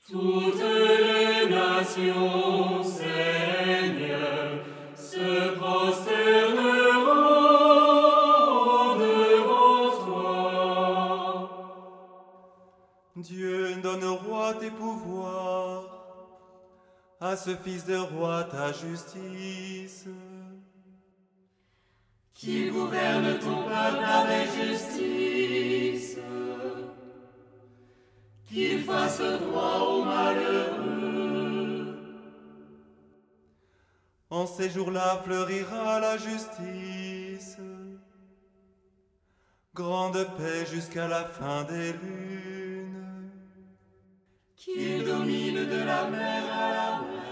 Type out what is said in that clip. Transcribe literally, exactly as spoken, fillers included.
Toutes les nations, Seigneur, se prosterneront devant toi. Dieu, donne au roi tes pouvoirs, à ce fils de roi ta justice. Qu'il gouverne ton peuple avec justice, qu'il fasse droit aux malheureux. En ces jours-là fleurira la justice, grande paix jusqu'à la fin des lunes. Qu'il domine de la mer à la mer,